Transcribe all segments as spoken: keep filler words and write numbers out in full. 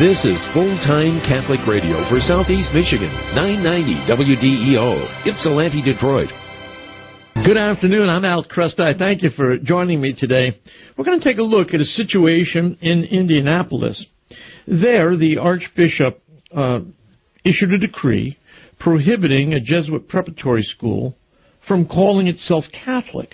This is full-time Catholic radio for Southeast Michigan, nine ninety W D E O, Ypsilanti, Detroit. Good afternoon. I'm Al Kresta. Thank you for joining me today. We're going to take a look at a situation in Indianapolis. There, the Archbishop uh, issued a decree prohibiting a Jesuit preparatory school from calling itself Catholic.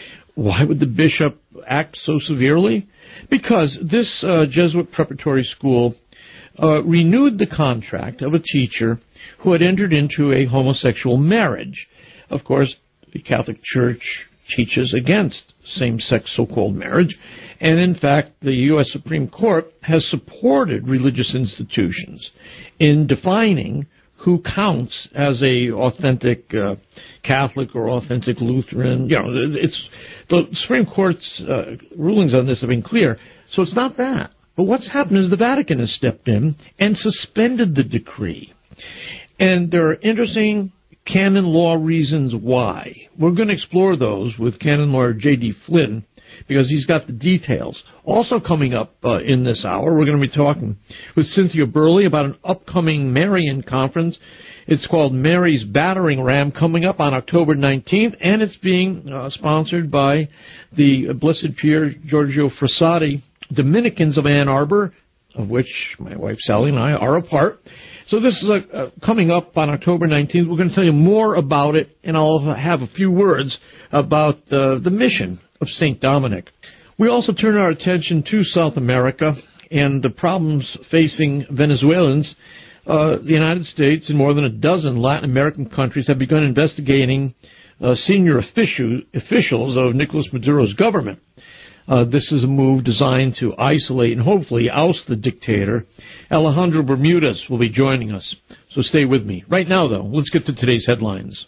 Why would the bishop act so severely? Because this uh, Jesuit preparatory school uh, renewed the contract of a teacher who had entered into a homosexual marriage. Of course, the Catholic Church teaches against same-sex so-called marriage, and in fact, the U S Supreme Court has supported religious institutions in defining who counts as a authentic uh, Catholic or authentic Lutheran. You know, it's the Supreme Court's uh, rulings on this have been clear, so it's not that. But what's happened is the Vatican has stepped in and suspended the decree, and there are interesting canon law reasons why. We're going to explore those with canon lawyer J D Flynn because he's got the details. Also coming up uh, in this hour, we're going to be talking with Cynthia Burley about an upcoming Marian conference. It's called Mary's Battering Ram, coming up on October nineteenth, and it's being uh, sponsored by the Blessed Pier Giorgio Frassati Dominicans of Ann Arbor, of which my wife Sally and I are a part. So this is a, uh, coming up on October nineteenth. We're going to tell you more about it, and I'll have a few words about uh, the mission of Saint Dominic. We also turn our attention to South America and the problems facing Venezuelans. Uh, the United States and more than a dozen Latin American countries have begun investigating uh, senior official, officials of Nicolas Maduro's government. Uh, this is a move designed to isolate and hopefully oust the dictator. Alejandro Bermudez will be joining us, so stay with me. Right now, though, let's get to today's headlines.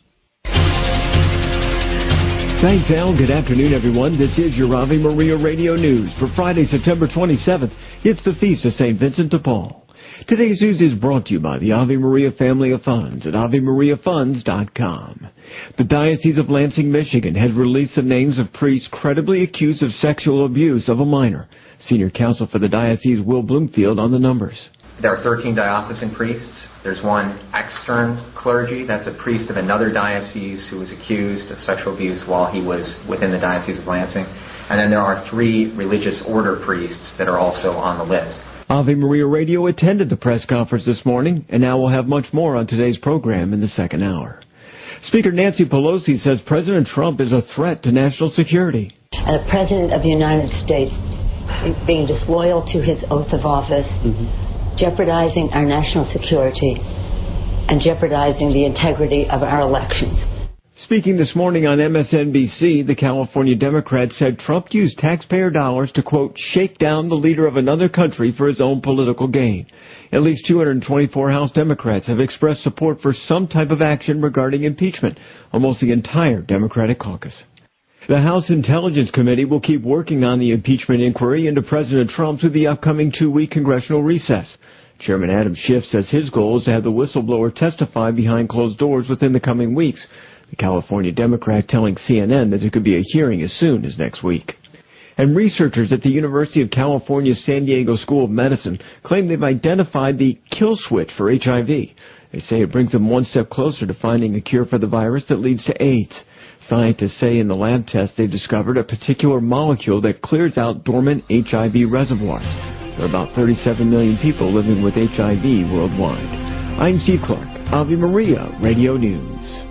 Thanks, Al. Good afternoon, everyone. This is your Ave Maria Radio News for Friday, September twenty-seventh. It's the Feast of Saint Vincent de Paul. Today's news is brought to you by the Ave Maria Family of Funds at ave maria funds dot com. The Diocese of Lansing, Michigan, has released the names of priests credibly accused of sexual abuse of a minor. Senior counsel for the diocese, Will Bloomfield, on the numbers. There are thirteen diocesan priests. There's one extern clergy. That's a priest of another diocese who was accused of sexual abuse while he was within the Diocese of Lansing. And then there are three religious order priests that are also on the list. Ave Maria Radio attended the press conference this morning, and now we'll have much more on today's program in the second hour. Speaker Nancy Pelosi says President Trump is a threat to national security. And the President of the United States being disloyal to his oath of office, mm-hmm. jeopardizing our national security, and jeopardizing the integrity of our elections. Speaking this morning on M S N B C, the California Democrat said Trump used taxpayer dollars to, quote, shake down the leader of another country for his own political gain. At least two hundred twenty-four House Democrats have expressed support for some type of action regarding impeachment, almost the entire Democratic caucus. The House Intelligence Committee will keep working on the impeachment inquiry into President Trump through the upcoming two-week congressional recess. Chairman Adam Schiff says his goal is to have the whistleblower testify behind closed doors within the coming weeks. The California Democrat telling C N N that there could be a hearing as soon as next week. And researchers at the University of California's San Diego School of Medicine claim they've identified the kill switch for H I V. They say it brings them one step closer to finding a cure for the virus that leads to AIDS. Scientists say in the lab test they've discovered a particular molecule that clears out dormant H I V reservoirs. There are about thirty-seven million people living with H I V worldwide. I'm Steve Clark, Ave Maria Radio News.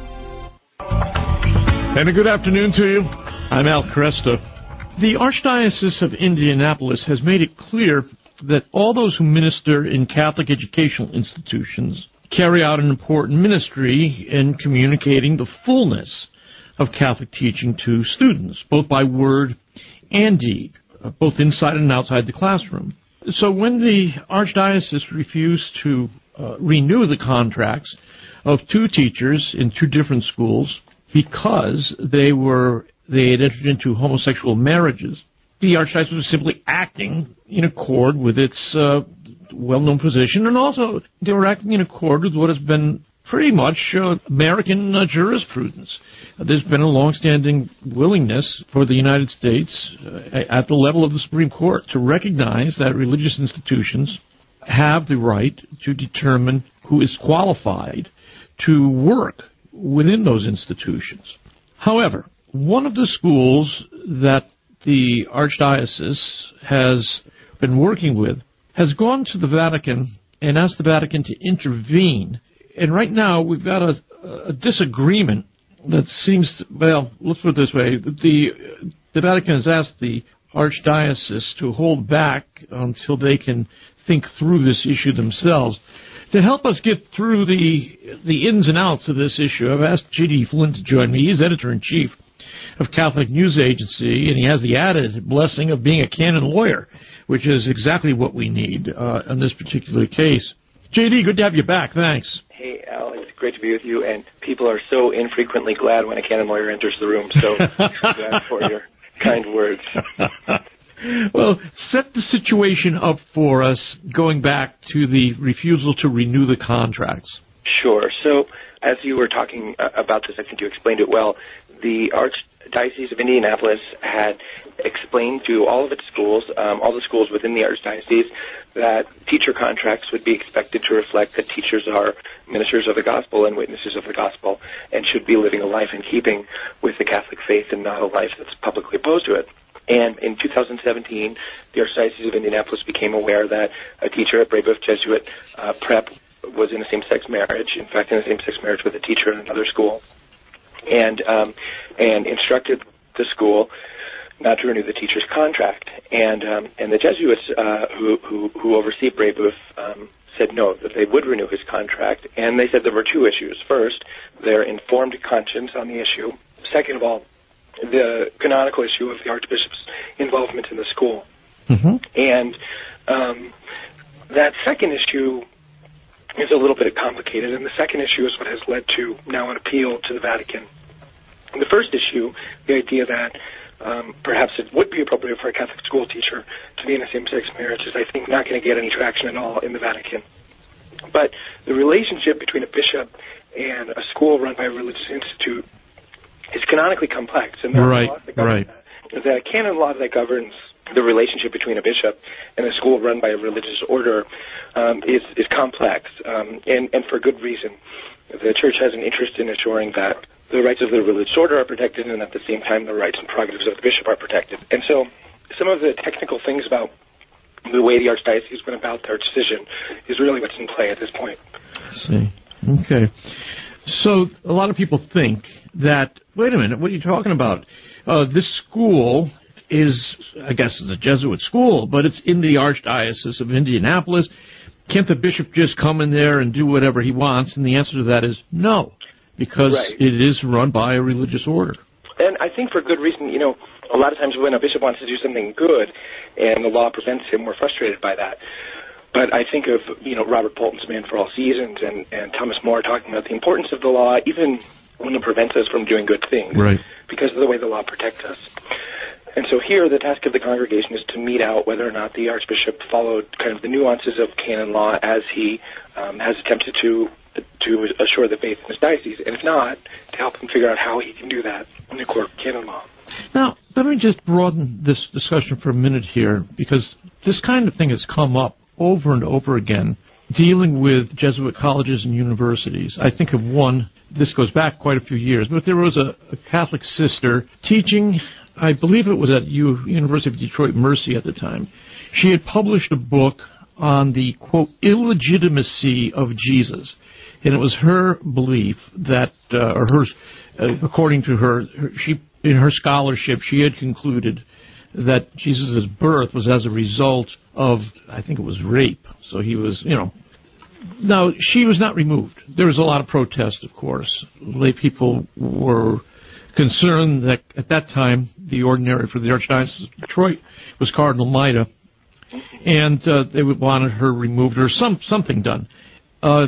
And a good afternoon to you. I'm Al Cresta. The Archdiocese of Indianapolis has made it clear that all those who minister in Catholic educational institutions carry out an important ministry in communicating the fullness of Catholic teaching to students, both by word and deed, both inside and outside the classroom. So when the Archdiocese refused to uh, renew the contracts of two teachers in two different schools because they were they had entered into homosexual marriages, the Archdiocese was simply acting in accord with its uh, well-known position, and also they were acting in accord with what has been pretty much uh, American uh, jurisprudence. Uh, there's been a long-standing willingness for the United States uh, at the level of the Supreme Court to recognize that religious institutions have the right to determine who is qualified to work within those institutions. However, one of the schools that the Archdiocese has been working with has gone to the Vatican and asked the Vatican to intervene. And right now we've got a, a disagreement that seems to, well, let's put it this way. The, the Vatican has asked the Archdiocese to hold back until they can think through this issue themselves. To help us get through the the ins and outs of this issue, I've asked J D Flynn to join me. He's editor-in-chief of Catholic News Agency, and he has the added blessing of being a canon lawyer, which is exactly what we need uh, in this particular case. J D, good to have you back. Thanks. Hey, Al, it's great to be with you, and people are so infrequently glad when a canon lawyer enters the room, so I'm glad for your kind words. Well, set the situation up for us, going back to the refusal to renew the contracts. Sure. So, as you were talking uh, about this, I think you explained it well. The Archdiocese of Indianapolis had explained to all of its schools, um, all the schools within the Archdiocese, that teacher contracts would be expected to reflect that teachers are ministers of the gospel and witnesses of the gospel and should be living a life in keeping with the Catholic faith and not a life that's publicly opposed to it. And in two thousand seventeen, the Archdiocese of Indianapolis became aware that a teacher at Brebeuf Jesuit uh, Prep was in a same-sex marriage, in fact, in a same-sex marriage with a teacher in another school, and um, and instructed the school not to renew the teacher's contract. And um, and the Jesuits uh, who, who who oversee Brebeuf um, said no, that they would renew his contract. And they said there were two issues. First, their informed conscience on the issue. Second of all, the canonical issue of the Archbishop's involvement in the school. Mm-hmm. And um, that second issue is a little bit complicated, and the second issue is what has led to now an appeal to the Vatican. The first issue, the idea that um, perhaps it would be appropriate for a Catholic school teacher to be in a same-sex marriage, is, I think, not going to get any traction at all in the Vatican. But the relationship between a bishop and a school run by a religious institute is canonically complex, and there right, are laws that govern right. that. The canon law that governs the relationship between a bishop and a school run by a religious order um, is, is complex, um, and, and for good reason. The Church has an interest in assuring that the rights of the religious order are protected, and at the same time the rights and prerogatives of the bishop are protected. And so some of the technical things about the way the Archdiocese went about their decision is really what's in play at this point. I see. Okay. So a lot of people think that, wait a minute, what are you talking about? Uh, this school is, I guess, it's a Jesuit school, but it's in the Archdiocese of Indianapolis. Can't the bishop just come in there and do whatever he wants? And the answer to that is no, because right. it is run by a religious order. And I think for good reason. You know, a lot of times when a bishop wants to do something good and the law prevents him, we're frustrated by that. But I think of, you know, Robert Bolton's Man for All Seasons and, and Thomas More talking about the importance of the law, even when it prevents us from doing good things, right, because of the way the law protects us. And so here, the task of the congregation is to meet out whether or not the Archbishop followed kind of the nuances of canon law as he um, has attempted to to assure the faith in his diocese, and if not, to help him figure out how he can do that in the court of canon law. Now, let me just broaden this discussion for a minute here, because this kind of thing has come up over and over again, dealing with Jesuit colleges and universities. I think of one, this goes back quite a few years, but there was a, a Catholic sister teaching, I believe it was at U, University of Detroit Mercy at the time. She had published a book on the, quote, illegitimacy of Jesus. And it was her belief that, uh, or her, uh, according to her, her, she in her scholarship, she had concluded that Jesus' birth was as a result of, I think it was rape. So he was, you know. Now, she was not removed. There was a lot of protest, of course. Lay people were concerned that at that time, the ordinary for the Archdiocese of Detroit was Cardinal Maida, and uh, they wanted her removed or some something done. Uh,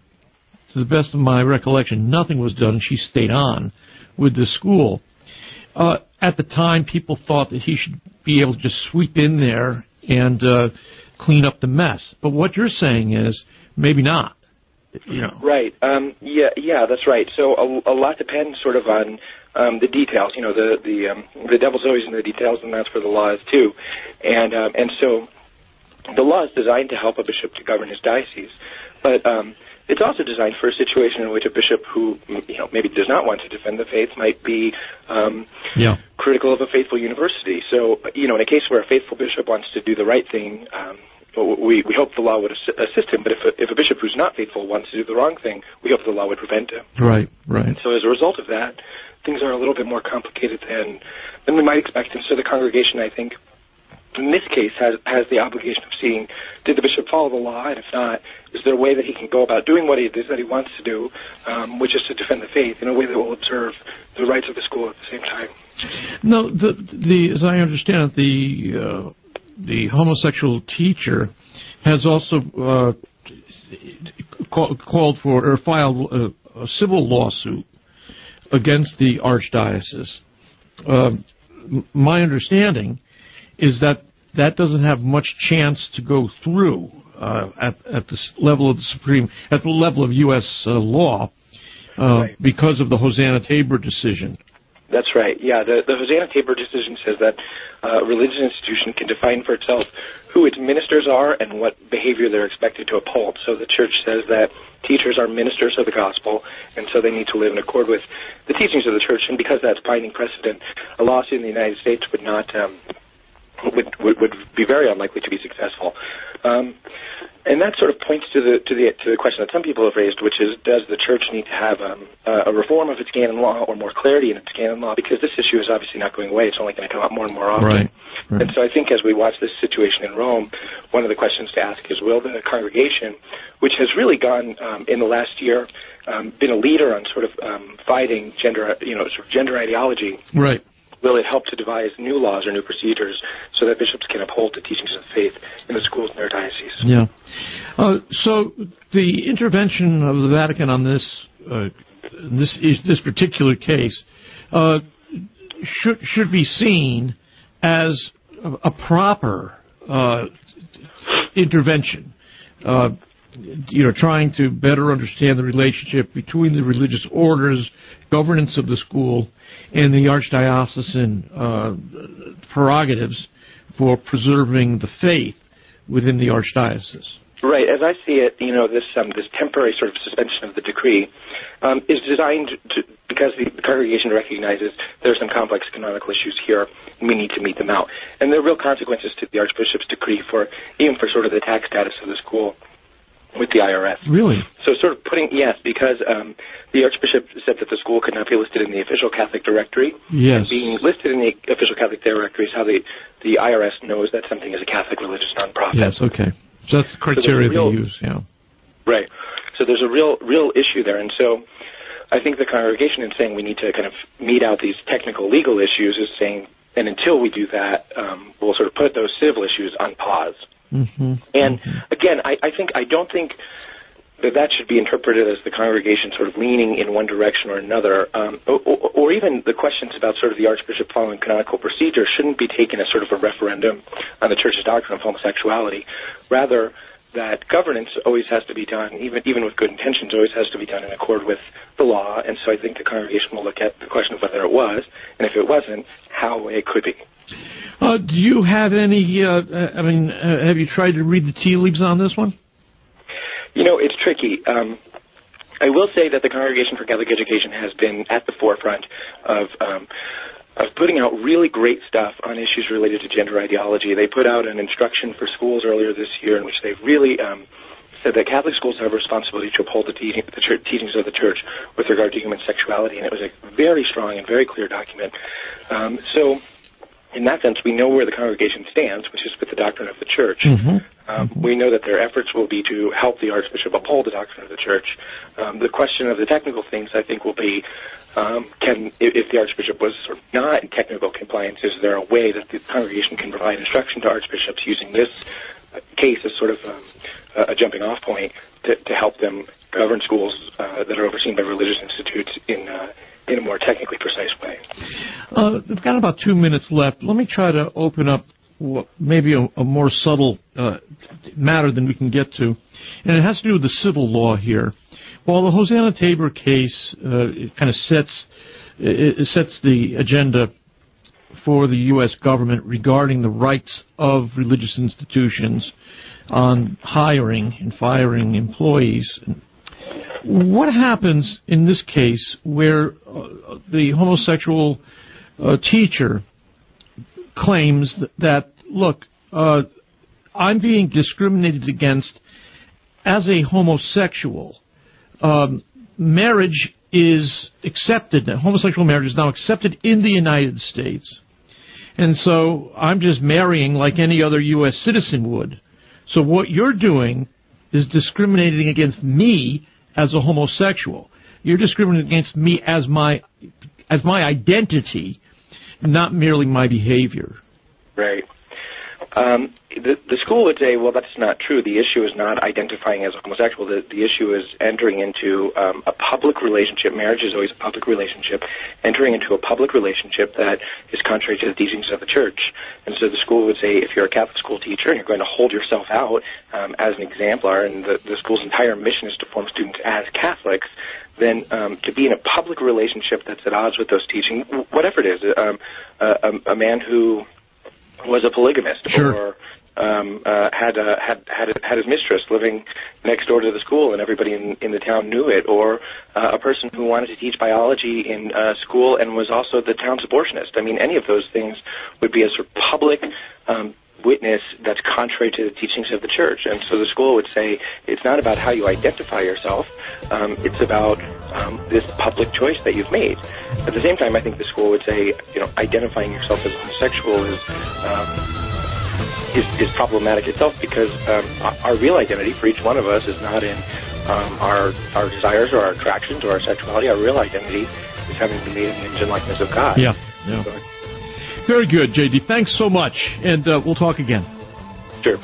to the best of my recollection, nothing was done. She stayed on with the school. Uh, at the time, people thought that he should be able to just sweep in there and uh, clean up the mess. But what you're saying is maybe not. You know. Right. Um, yeah. Yeah. That's right. So a, a lot depends, sort of, on um, the details. You know, the the um, the devil's always in the details, and that's where the law is too. And um, and so the law is designed to help a bishop to govern his diocese, but um, it's also designed for a situation in which a bishop who, you know, maybe does not want to defend the faith might be um, yeah. critical of a faithful university. So, you know, in a case where a faithful bishop wants to do the right thing, um, we, we hope the law would assist him. But if a, if a bishop who's not faithful wants to do the wrong thing, we hope the law would prevent him. Right, right. And so as a result of that, things are a little bit more complicated than, than we might expect. And so the congregation, I think, in this case, has has the obligation of seeing, did the bishop follow the law, and if not, is there a way that he can go about doing what he is that he wants to do, um, which is to defend the faith in a way that will observe the rights of the school at the same time. No, the the as I understand it, the uh, the homosexual teacher has also uh, call, called for or filed a, a civil lawsuit against the archdiocese. Uh, my understanding is that that doesn't have much chance to go through uh, at, at the level of the Supreme, at the level of U S uh, law, uh, right. because of the Hosanna-Tabor decision. That's right. Yeah, the, the Hosanna-Tabor decision says that uh, a religious institution can define for itself who its ministers are and what behavior they're expected to uphold. So the church says that teachers are ministers of the gospel, and so they need to live in accord with the teachings of the church. And because that's binding precedent, a lawsuit in the United States would not um, would, would would be very unlikely to be successful. Um, And that sort of points to the to the to the question that some people have raised, which is, does the church need to have um, a reform of its canon law or more clarity in its canon law? Because this issue is obviously not going away; it's only going to come up more and more often. Right. Right. And so, I think as we watch this situation in Rome, one of the questions to ask is, will the congregation, which has really gone um, in the last year, um, been a leader on sort of um, fighting gender, you know, sort of gender ideology, right? Will it help to devise new laws or new procedures so that bishops can uphold the teachings of the faith in the schools in their diocese? Yeah. Uh, so the intervention of the Vatican on this uh, this is this particular case uh, should should be seen as a, a proper uh, intervention. Uh, you know, trying to better understand the relationship between the religious orders, governance of the school, and the archdiocesan uh, prerogatives for preserving the faith within the archdiocese. Right. As I see it, you know, this um, this temporary sort of suspension of the decree um, is designed to, because the congregation recognizes there are some complex canonical issues here, and we need to meet them out. And there are real consequences to the archbishop's decree for even for sort of the tax status of the school with the I R S. Really? So sort of putting, yes, because um, the Archbishop said that the school could not be listed in the official Catholic directory. Yes. And being listed in the official Catholic directory is how the, the I R S knows that something is a Catholic religious nonprofit. Yes, okay. So that's the criteria so real, they use, yeah. Right. So there's a real real issue there. And so I think the congregation, in saying we need to kind of meet out these technical legal issues, is saying, and until we do that, um, we'll sort of put those civil issues on pause. Mm-hmm. And mm-hmm. again, I, I think I don't think that that should be interpreted as the congregation sort of leaning in one direction or another, um, or, or even the questions about sort of the archbishop following canonical procedure shouldn't be taken as sort of a referendum on the church's doctrine of homosexuality. Rather, that governance always has to be done, even even with good intentions, always has to be done in accord with the law. And so I think the congregation will look at the question of whether it was, and if it wasn't, how it could be. Uh, do you have any, uh, I mean, uh, have you tried to read the tea leaves on this one? You know, it's tricky. Um, I will say that the Congregation for Catholic Education has been at the forefront of um, of putting out really great stuff on issues related to gender ideology. They put out an instruction for schools earlier this year in which they've really um, said that Catholic schools have a responsibility to uphold the, te- the church, teachings of the Church with regard to human sexuality, and it was a very strong and very clear document. Um, so... In that sense, we know where the congregation stands, which is with the doctrine of the Church. Mm-hmm. Um, we know that their efforts will be to help the Archbishop uphold the doctrine of the Church. Um, the question of the technical things, I think, will be, um, can if the Archbishop was sort of not in technical compliance, is there a way that the congregation can provide instruction to archbishops using this case as sort of um, a jumping-off point to, to help them govern schools uh, that are overseen by religious institutes in uh, in a more technically precise way. Uh, we've got about two minutes left. Let me try to open up what, maybe a, a more subtle uh, matter than we can get to. And it has to do with the civil law here. While the Hosanna-Tabor case uh, it kind of sets it sets the agenda for the U S government regarding the rights of religious institutions on hiring and firing employees. What happens in this case where uh, the homosexual uh, teacher claims that, look, uh, I'm being discriminated against as a homosexual? Um, marriage is accepted, homosexual marriage is now accepted in the United States. And so I'm just marrying like any other U S citizen would. So what you're doing is discriminating against me as a homosexual. You're discriminating against me as my as my identity, not merely my behavior. Right. Um, the, the school would say, well, that's not true. The issue is not identifying as a homosexual. The, the issue is entering into um, a public relationship. Marriage is always a public relationship. Entering into a public relationship that is contrary to the teachings of the church. And so the school would say, if you're a Catholic school teacher and you're going to hold yourself out um, as an exemplar, and the, the school's entire mission is to form students as Catholics, then um, to be in a public relationship that's at odds with those teachings, whatever it is, um, a, a man who was a polygamist, sure. or um, uh, had uh, had had had his mistress living next door to the school, and everybody in, in the town knew it, or uh, a person who wanted to teach biology in uh, school and was also the town's abortionist. I mean, any of those things would be a sort of public um, witness that's contrary to the teachings of the church. And so the school would say it's not about how you identify yourself, um, it's about um, this public choice that you've made. At the same time, I think the school would say, you know, identifying yourself as homosexual is um, is, is problematic itself, because um, our real identity for each one of us is not in um, our our desires or our attractions or our sexuality. Our real identity is having been made in the image and likeness of God. Yeah, yeah. So, very good, J D. Thanks so much, and uh, we'll talk again. Sure.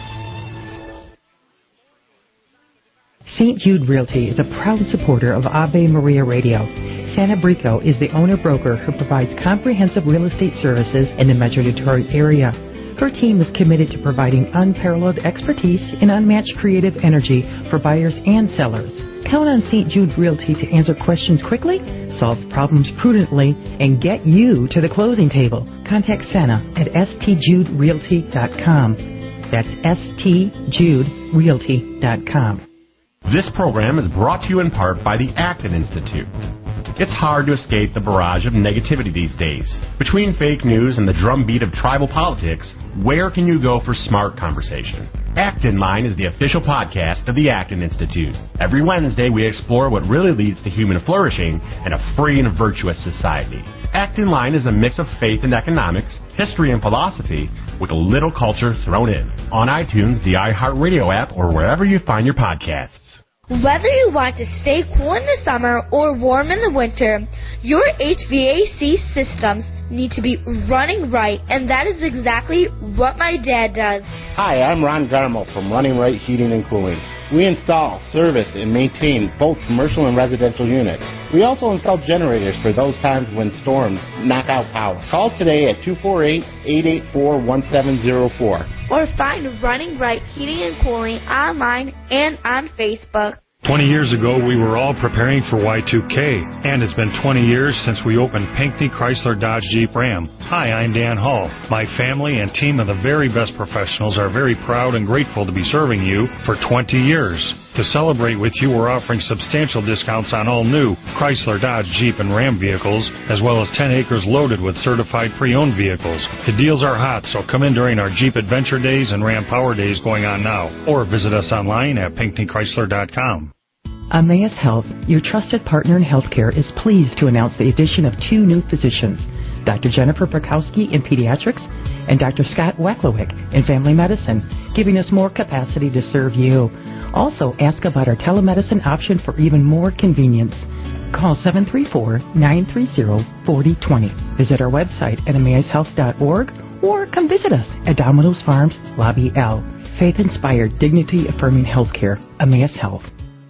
Saint Jude Realty is a proud supporter of Ave Maria Radio. Santa Brico is the owner-broker who provides comprehensive real estate services in the Metro Detroit area. Her team is committed to providing unparalleled expertise and unmatched creative energy for buyers and sellers. Count on Saint Jude Realty to answer questions quickly, solve problems prudently, and get you to the closing table. Contact Santa at s t jude realty dot com. That's s t jude realty dot com. This program is brought to you in part by the Acton Institute. It's hard to escape the barrage of negativity these days. Between fake news and the drumbeat of tribal politics, where can you go for smart conversation? Acton Line is the official podcast of the Acton Institute. Every Wednesday, we explore what really leads to human flourishing and a free and virtuous society. Acton Line is a mix of faith and economics, history and philosophy, with a little culture thrown in. On iTunes, the iHeartRadio app, or wherever you find your podcasts. Whether you want to stay cool in the summer or warm in the winter, your H V A C systems need to be running right, and that is exactly what my dad does. Hi, I'm Ron Garmo from Running Right Heating and Cooling. We install, service, and maintain both commercial and residential units. We also install generators for those times when storms knock out power. Call today at two four eight, eight eight four, one seven zero four. Or find Running Right Heating and Cooling online and on Facebook. twenty years ago, we were all preparing for Y two K, and it's been twenty years since we opened Pinckney Chrysler Dodge Jeep Ram. Hi, I'm Dan Hall. My family and team of the very best professionals are very proud and grateful to be serving you for twenty years. To celebrate with you, we're offering substantial discounts on all new Chrysler, Dodge, Jeep, and Ram vehicles, as well as ten acres loaded with certified pre-owned vehicles. The deals are hot, so come in during our Jeep Adventure Days and Ram Power Days going on now, or visit us online at pinckney chrysler dot com. Emmaus Health, your trusted partner in healthcare, is pleased to announce the addition of two new physicians, Doctor Jennifer Perkowski in pediatrics and Doctor Scott Wecklowick in family medicine, giving us more capacity to serve you. Also, ask about our telemedicine option for even more convenience. Call seven three four, nine three zero, four zero two zero. Visit our website at emmaus health dot org or come visit us at Domino's Farms, Lobby L. Faith-inspired, dignity-affirming healthcare. Emmaus Health.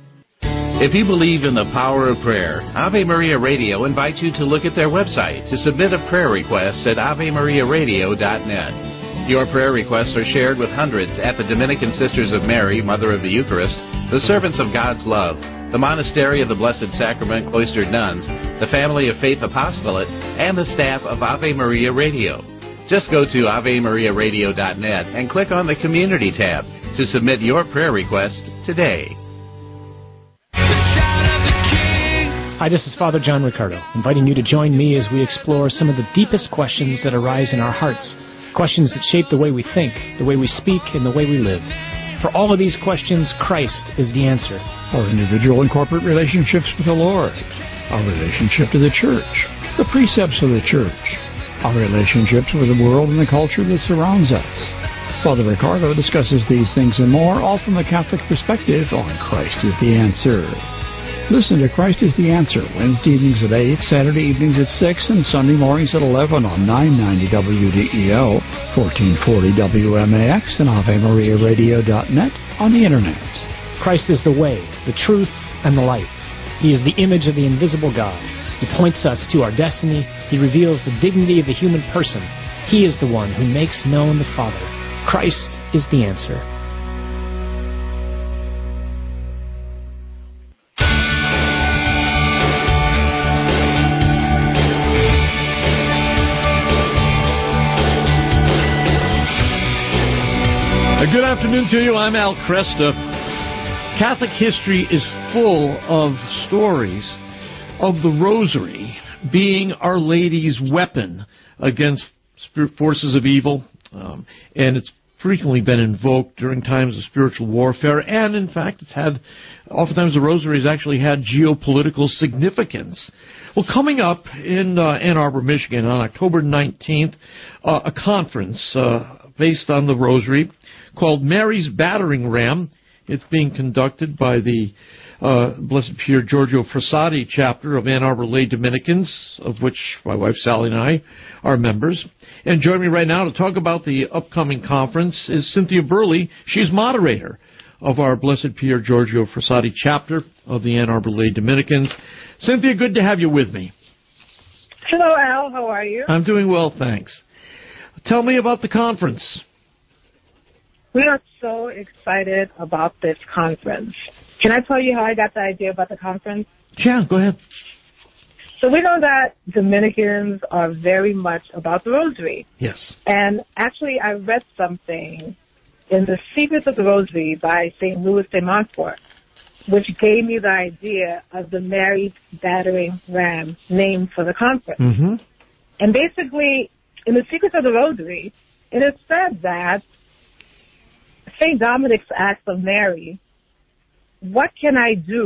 If you believe in the power of prayer, Ave Maria Radio invites you to look at their website to submit a prayer request at ave maria radio dot net. Your prayer requests are shared with hundreds at the Dominican Sisters of Mary, Mother of the Eucharist, the Servants of God's Love, the Monastery of the Blessed Sacrament Cloistered Nuns, the Family of Faith Apostolate, and the staff of Ave Maria Radio. Just go to ave maria radio dot net and click on the Community tab to submit your prayer request today. Hi, this is Father John Riccardo, inviting you to join me as we explore some of the deepest questions that arise in our hearts, questions that shape the way we think, the way we speak, and the way we live. For all of these questions, Christ is the answer. Our individual and corporate relationships with the Lord, our relationship to the church, the precepts of the church, our relationships with the world and the culture that surrounds us. Father Riccardo discusses these things and more, all from a Catholic perspective on Christ is the Answer. Listen to Christ is the Answer, Wednesday evenings at eight, Saturday evenings at six, and Sunday mornings at eleven on nine ninety W D E O, fourteen forty W M A X, and ave maria radio dot net on the Internet. Christ is the way, the truth, and the life. He is the image of the invisible God. He points us to our destiny. He reveals the dignity of the human person. He is the one who makes known the Father. Christ is the answer. Good afternoon to you. I'm Al Cresta. Catholic history is full of stories of the Rosary being Our Lady's weapon against forces of evil, um, and it's frequently been invoked during times of spiritual warfare, and in fact it's had, oftentimes the Rosary has actually had geopolitical significance. Well, coming up in uh, Ann Arbor, Michigan on October nineteenth, uh, a conference uh, based on the Rosary called Mary's Battering Ram. It's being conducted by the uh, Blessed Pier Giorgio Frassati chapter of Ann Arbor Lay Dominicans, of which my wife Sally and I are members. And joining me right now to talk about the upcoming conference is Cynthia Burley. She's moderator of our Blessed Pier Giorgio Frassati chapter of the Ann Arbor Lay Dominicans. Cynthia, good to have you with me. Hello, Al. How are you? I'm doing well, thanks. Tell me about the conference. We are so excited about this conference. Can I tell you how I got the idea about the conference? Yeah, go ahead. So we know that Dominicans are very much about the Rosary. Yes. And actually, I read something in The Secrets of the Rosary by Saint Louis de Montfort, which gave me the idea of the Mary's Battering Ram name for the conference. Mm-hmm. And basically, in The Secrets of the Rosary, it is said that Saint Dominic's asked of Mary, what can I do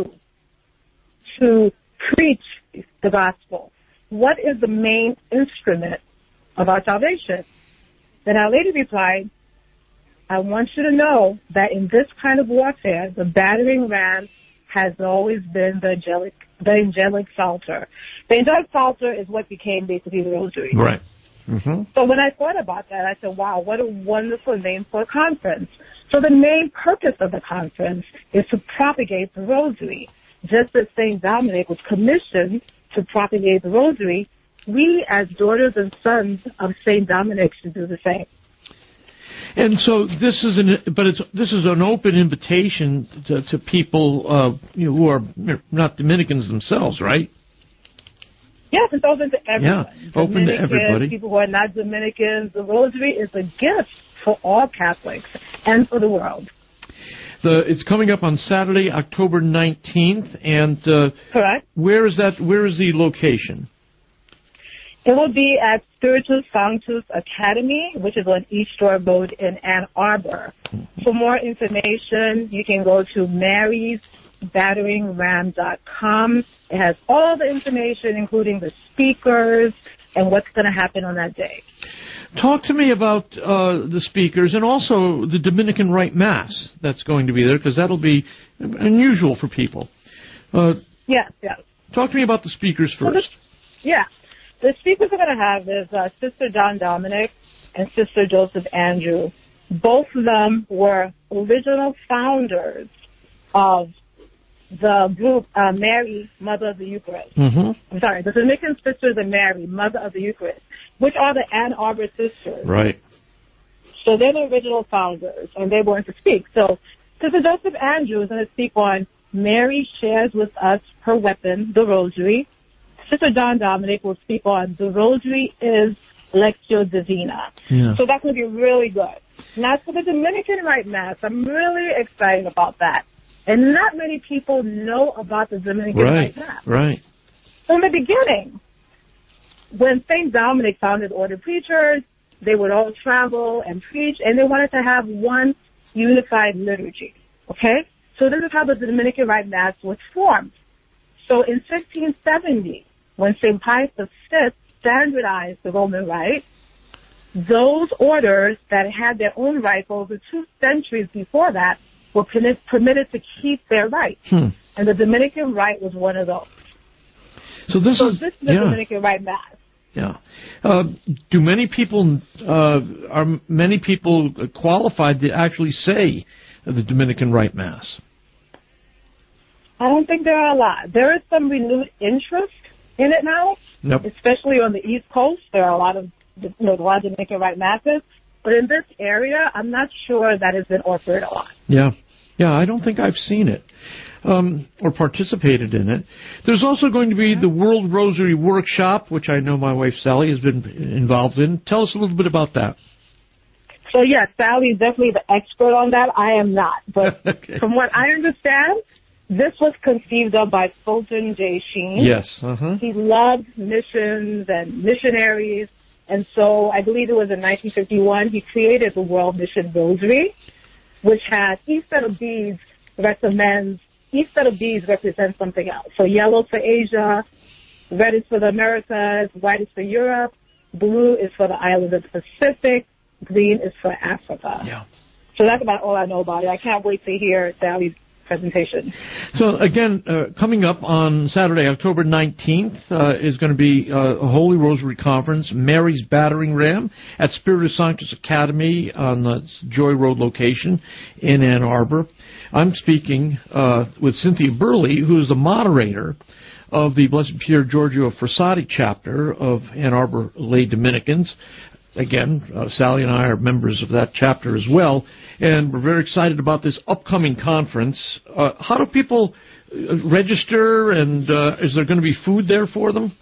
to preach the gospel? What is the main instrument of our salvation? Then Our Lady replied, I want you to know that in this kind of warfare, the battering ram has always been the angelic, the angelic psalter. The angelic psalter is what became basically the Rosary. Right. Mm-hmm. So when I thought about that, I said, wow, what a wonderful name for a conference. So the main purpose of the conference is to propagate the Rosary. Just as Saint Dominic was commissioned to propagate the Rosary, we as daughters and sons of Saint Dominic should do the same. And so this is an, but it's this is an open invitation to, to people uh, you know, who are not Dominicans themselves, right? Yes, it's open to everyone. Yeah, open to everybody. People who are not Dominicans. The Rosary is a gift for all Catholics and for the world. The, it's coming up on Saturday, October nineteenth, and uh, correct. Where is that? Where is the location? It will be at Spiritus Sanctus Academy, which is on East Shore Road in Ann Arbor. Mm-hmm. For more information, you can go to marys battering ram dot com. It has all the information, including the speakers and what's going to happen on that day. Talk to me about uh, the speakers and also the Dominican Rite Mass that's going to be there, because that'll be unusual for people. Uh, yes, yes. Talk to me about the speakers first. Well, the, yeah. The speakers we're going to have is uh, Sister John Dominic and Sister Joseph Andrew. Both of them were original founders of the group uh, Mary, Mother of the Eucharist. Mm-hmm. I'm sorry, the Dominican Sisters of Mary, Mother of the Eucharist, which are the Ann Arbor Sisters. Right. So they're the original founders, and they wanted to speak. So Sister Joseph Andrew is going to speak on Mary shares with us her weapon, the rosary. Sister John Dominic will speak on the rosary is Lectio Divina. Yeah. So that's going to be really good. Now, for the Dominican Rite Mass, I'm really excited about that. And not many people know about the Dominican Right, Rite Mass. right. In the beginning, when Saint Dominic founded order preachers, they would all travel and preach, and they wanted to have one unified liturgy. Okay? So this is how the Dominican Rite Mass was formed. So in fifteen seventy, when Saint Pius the Fifth standardized the Roman Rite, those orders that had their own rite for over two centuries before that were permit, permitted to keep their rite. Hmm. And the Dominican Rite was one of those. So this so is, this is the yeah. Dominican Rite Mass. Yeah. Uh, do many people, uh, are many people qualified to actually say the Dominican Rite Mass? I don't think there are a lot. There is some renewed interest in it now, Yep. especially on the East Coast. There are a lot of, you know, a lot of Dominican Rite Masses. But in this area, I'm not sure that has been offered a lot. Yeah. Yeah, I don't think I've seen it um, or participated in it. There's also going to be the World Rosary Workshop, which I know my wife Sally has been involved in. Tell us a little bit about that. So, yes, Sally is definitely the expert on that. I am not. But okay. from what I understand, this was conceived of by Fulton J. Sheen. Yes. Uh-huh. He loved missions and missionaries. And so I believe it was in nineteen fifty-one, he created the World Mission Rosary, which has each set of beads recommends, each set of beads represents something else. So yellow for Asia, red is for the Americas, white is for Europe, blue is for the islands of the Pacific, green is for Africa. Yeah. So that's about all I know about it. I can't wait to hear Sally's presentation. So again, uh, coming up on Saturday, October nineteenth, uh, is going to be uh, a Holy Rosary Conference, Mary's Battering Ram at Spiritus Sanctus Academy on the Joy Road location in Ann Arbor. I'm speaking uh, with Cynthia Burley, who is the moderator of the Blessed Pier Giorgio Frassati chapter of Ann Arbor Lay Dominicans. Again, uh, Sally and I are members of that chapter as well, and we're very excited about this upcoming conference. Uh, how do people uh, register, and uh, is there going to be food there for them?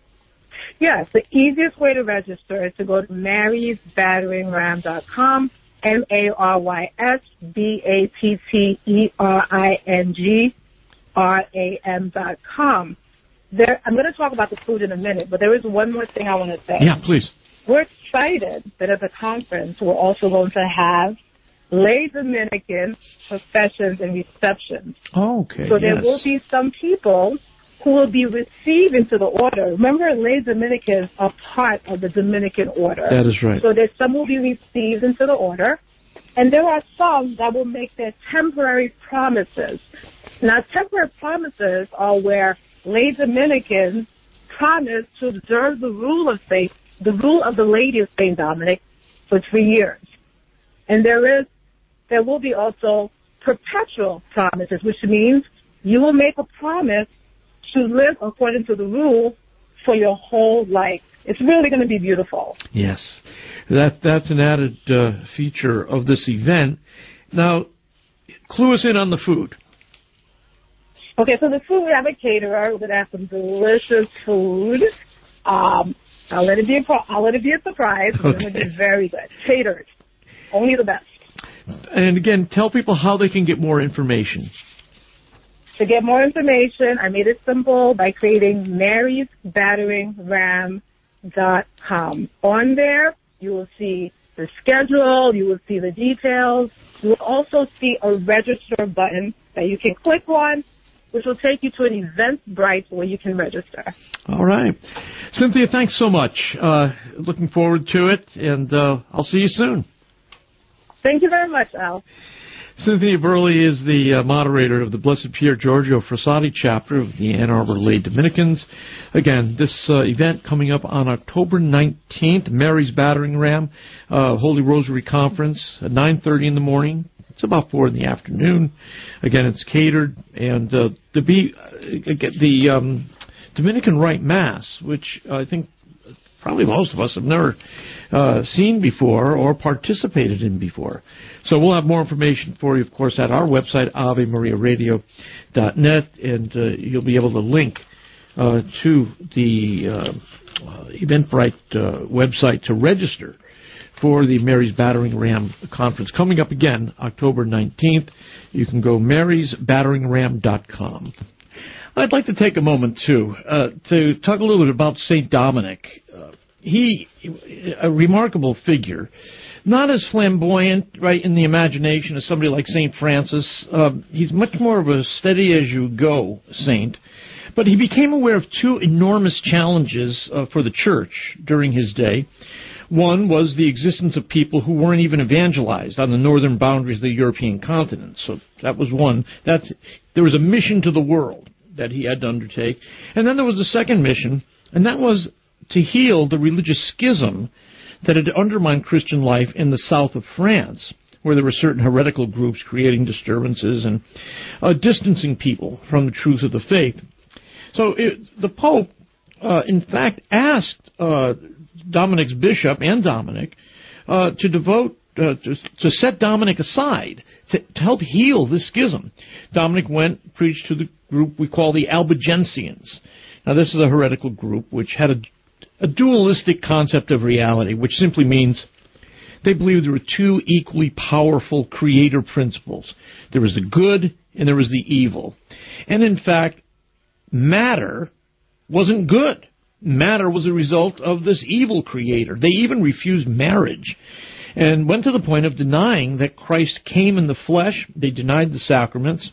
Yes, the easiest way to register is to go to marys battering ram dot com, M A R Y S B A T T E R I N G R A M dot com. There, I'm going to talk about the food in a minute, but there is one more thing I want to say. Yeah, please. We're excited that at the conference we're also going to have lay Dominican professions and receptions. Oh, okay. So there yes. will be some people who will be received into the order. Remember, lay Dominicans are part of the Dominican order. That is right. So there's some will be received into the order, and there are some that will make their temporary promises. Now, temporary promises are where lay Dominicans promise to observe the rule of faith, the rule of the Lady of Saint Dominic, for three years. And there is, there will be also perpetual promises, which means you will make a promise to live according to the rule for your whole life. It's really going to be beautiful. Yes, that that's an added uh, feature of this event. Now, clue us in on the food. Okay, so the food, we have a caterer. We're going to have some delicious food. Um, I'll let it be a, I'll let it be a surprise. It's Okay. going to be very good. Catered. Only the best. And again, tell people how they can get more information. To get more information, I made it simple by creating marys battering ram dot com. On there, you will see the schedule, you will see the details. You will also see a register button that you can click on, which will take you to an Eventbrite where you can register. All right. Cynthia, thanks so much. Uh, looking forward to it, and uh, I'll see you soon. Thank you very much, Al. Cynthia Burley is the uh, moderator of the Blessed Pier Giorgio Frassati chapter of the Ann Arbor Lay Dominicans. Again, this uh, event coming up on October nineteenth, Mary's Battering Ram, uh, Holy Rosary Conference at nine thirty in the morning. It's about four in the afternoon. Again, it's catered, and uh, to be uh, the um, Dominican Rite Mass, which I think probably most of us have never uh, seen before or participated in before. So we'll have more information for you, of course, at our website, ave maria radio dot net, and uh, you'll be able to link uh, to the uh, uh, Eventbrite uh, website to register for the Mary's Battering Ram Conference coming up again October nineteenth. You can go marys battering ram dot com. I'd like to take a moment, too, uh, to talk a little bit about Saint Dominic. Uh, he, a remarkable figure, not as flamboyant, right, in the imagination as somebody like Saint Francis. Uh, he's much more of a steady-as-you-go saint. But he became aware of two enormous challenges uh, for the church during his day. One was the existence of people who weren't even evangelized on the northern boundaries of the European continent. So that was one. That's, there was a mission to the world that he had to undertake. And then there was the second mission, and that was to heal the religious schism that had undermined Christian life in the south of France, where there were certain heretical groups creating disturbances and uh, distancing people from the truth of the faith. So it, the Pope, uh, in fact, asked uh, Dominic's bishop and Dominic uh, to devote, uh, to, to set Dominic aside to, to help heal this schism. Dominic went, preached to the group we call the Albigensians. Now, this is a heretical group which had a, a dualistic concept of reality, which simply means they believed there were two equally powerful creator principles. There was the good and there was the evil. And in fact, matter wasn't good. Matter was a result of this evil creator. They even refused marriage and went to the point of denying that Christ came in the flesh. They denied the sacraments.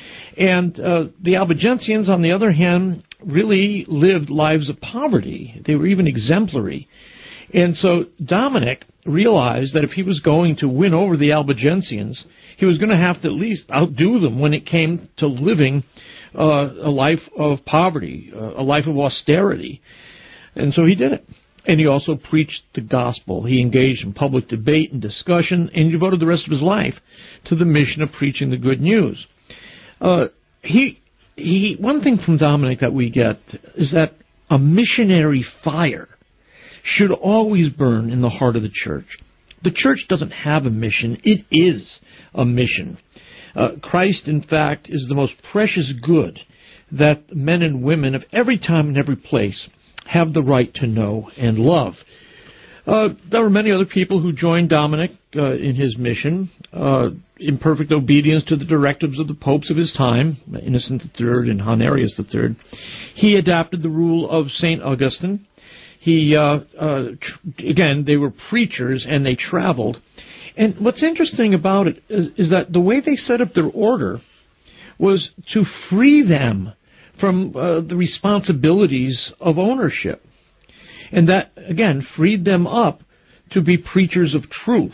And uh, the Albigensians, on the other hand, really lived lives of poverty. They were even exemplary. And so Dominic realized that if he was going to win over the Albigensians, he was going to have to at least outdo them when it came to living uh, a life of poverty, uh, a life of austerity. And so he did it. And he also preached the gospel. He engaged in public debate and discussion, and he devoted the rest of his life to the mission of preaching the good news. Uh, he, he, one thing from Dominic that we get is that a missionary fire should always burn in the heart of the church. The church doesn't have a mission. It is a mission. Uh, Christ, in fact, is the most precious good that men and women of every time and every place have the right to know and love. Uh, there were many other people who joined Dominic uh, in his mission, uh, in perfect obedience to the directives of the popes of his time, Innocent the Third and Honorius the Third. He adopted the rule of Saint Augustine. He, uh, uh, tr- again, they were preachers and they traveled. And what's interesting about it is, is that the way they set up their order was to free them from uh, the responsibilities of ownership. And that, again, freed them up to be preachers of truth.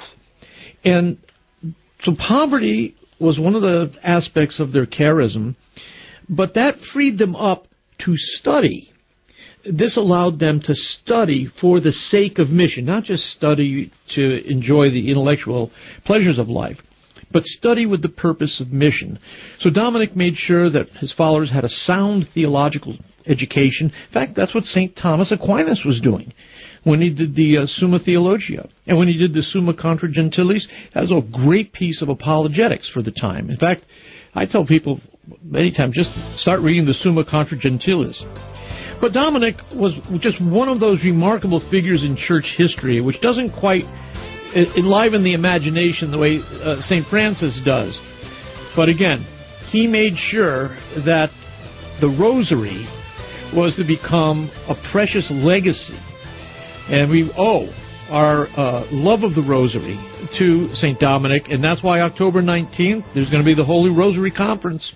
And so poverty was one of the aspects of their charism, but that freed them up to study. This allowed them to study for the sake of mission, not just study to enjoy the intellectual pleasures of life, but study with the purpose of mission. So Dominic made sure that his followers had a sound theological education. In fact, that's what Saint Thomas Aquinas was doing when he did the uh, Summa Theologia. And when he did the Summa Contra Gentiles, that was a great piece of apologetics for the time. In fact, I tell people many times, just start reading the Summa Contra Gentiles. But Dominic was just one of those remarkable figures in church history, which doesn't quite enliven the imagination the way uh, Saint Francis does. But again, he made sure that the rosary was to become a precious legacy. And we owe our uh, love of the rosary to Saint Dominic, and that's why October nineteenth, there's going to be the Holy Rosary Conference.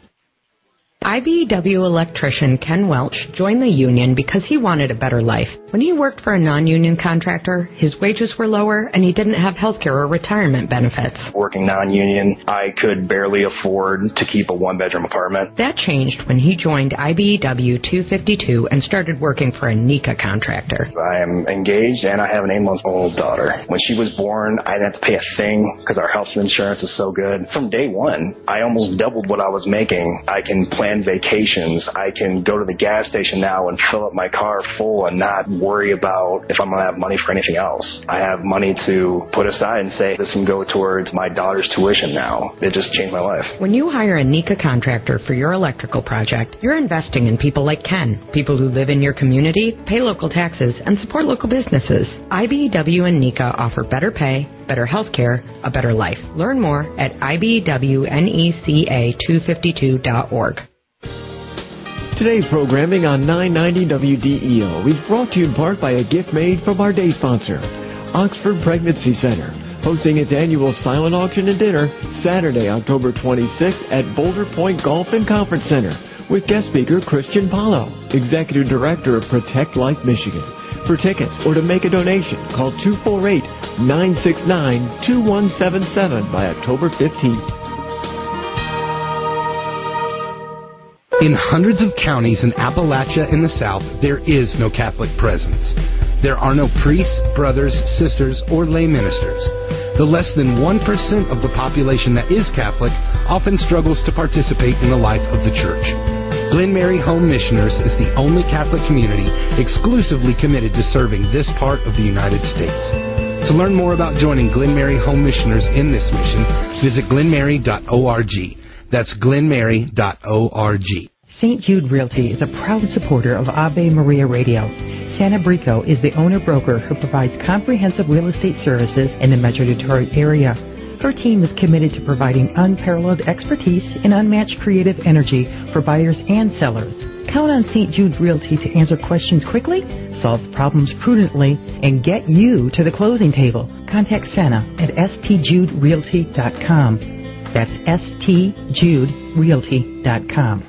I B E W electrician Ken Welch joined the union because he wanted a better life. When he worked for a non-union contractor, his wages were lower and he didn't have health care or retirement benefits. Working non-union, I could barely afford to keep a one-bedroom apartment. That changed when he joined I B E W two fifty-two and started working for a NECA contractor. I am engaged and I have an eight-month-old daughter. When she was born, I didn't have to pay a thing because our health insurance is so good. From day one, I almost doubled what I was making. I can plan plan vacations. I can go to the gas station now and fill up my car full and not worry about if I'm going to have money for anything else. I have money to put aside and say this can go towards my daughter's tuition now. It just changed my life. When you hire a Nika contractor for your electrical project, you're investing in people like Ken, people who live in your community, pay local taxes, and support local businesses. I B E W and Nika offer better pay, better health care, a better life. Learn more at I B E W Neca two fifty-two dot org. Today's programming on nine ninety W D E O is brought to you in part by a gift made from our day sponsor, Oxford Pregnancy Center, hosting its annual silent auction and dinner Saturday, October twenty-sixth at Boulder Point Golf and Conference Center with guest speaker Christian Paulo, Executive Director of Protect Life Michigan. For tickets or to make a donation, call two four eight, nine six nine, two one seven seven by October fifteenth. In hundreds of counties in Appalachia in the South, there is no Catholic presence. There are no priests, brothers, sisters, or lay ministers. The less than one percent of the population that is Catholic often struggles to participate in the life of the Church. Glen Mary Home Missioners is the only Catholic community exclusively committed to serving this part of the United States. To learn more about joining Glen Mary Home Missioners in this mission, visit glen mary dot org. That's glen mary dot org. Saint Jude Realty is a proud supporter of Ave Maria Radio. Santa Brico is the owner-broker who provides comprehensive real estate services in the Metro Detroit area. Her team is committed to providing unparalleled expertise and unmatched creative energy for buyers and sellers. Count on Saint Jude Realty to answer questions quickly, solve problems prudently, and get you to the closing table. Contact Santa at s t jude realty dot com. That's s t jude realty dot com.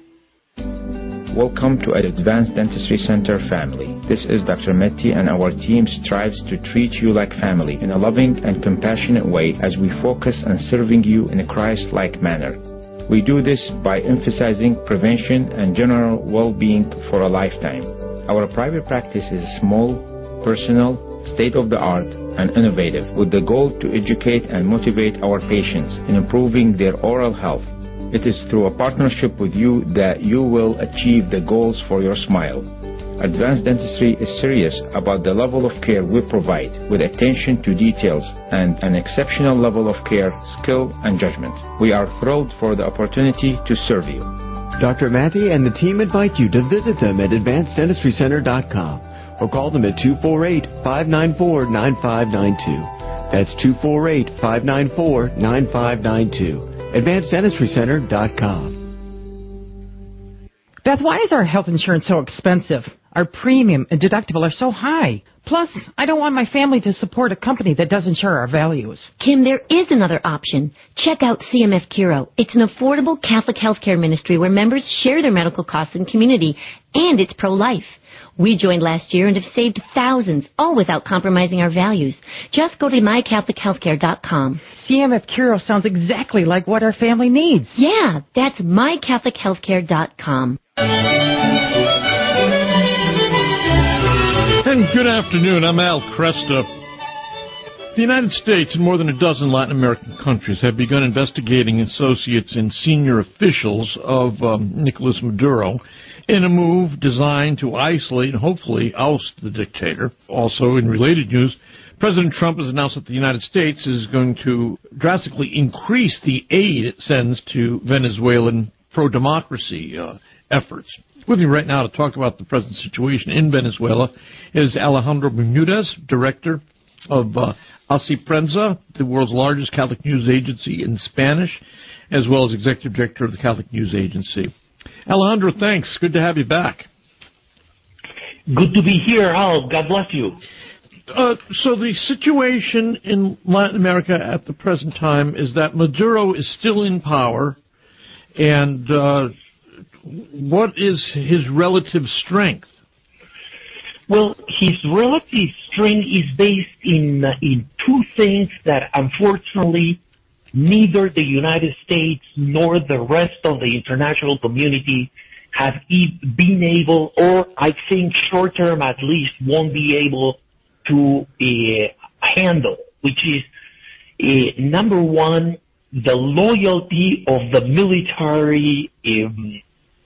Welcome to an Advanced Dentistry Center family. This is Doctor Metti, and our team strives to treat you like family in a loving and compassionate way as we focus on serving you in a Christ-like manner. We do this by emphasizing prevention and general well-being for a lifetime. Our private practice is small, personal, state-of-the-art, and innovative, with the goal to educate and motivate our patients in improving their oral health. It is through a partnership with you that you will achieve the goals for your smile. Advanced Dentistry is serious about the level of care we provide, with attention to details and an exceptional level of care, skill, and judgment. We are thrilled for the opportunity to serve you. Doctor Matty and the team invite you to visit them at advanced dentistry center dot com or call them at two four eight, five nine four, nine five nine two. That's two four eight, five nine four, nine five nine two. advanced dentistry center dot com. Beth, why is our health insurance so expensive? Our premium and deductible are so high. Plus, I don't want my family to support a company that doesn't share our values. Kim, there is another option. Check out C M F Curo. It's an affordable Catholic healthcare ministry where members share their medical costs in community, and it's pro-life. We joined last year and have saved thousands, all without compromising our values. Just go to my catholic healthcare dot com. C M F Curo sounds exactly like what our family needs. Yeah, that's my catholic healthcare dot com. And good afternoon. I'm Al Cresta. The United States and more than a dozen Latin American countries have begun investigating associates and senior officials of um, Nicolas Maduro in a move designed to isolate and hopefully oust the dictator. Also, in related news, President Trump has announced that the United States is going to drastically increase the aid it sends to Venezuelan pro-democracy uh, efforts. With me right now to talk about the present situation in Venezuela is Alejandro Bermudez, director of uh, Así Prensa, the world's largest Catholic news agency in Spanish, as well as executive director of the Catholic News Agency. Alejandro, thanks. Good to have you back. Good to be here, Al. God bless you. Uh, so the situation in Latin America at the present time is that Maduro is still in power, and uh, what is his relative strength? Well, his relative strength is based in uh, in two things that unfortunately neither the United States nor the rest of the international community have e- been able, or I think short term at least, won't be able to uh, handle, which is, uh, number one, the loyalty of the military um,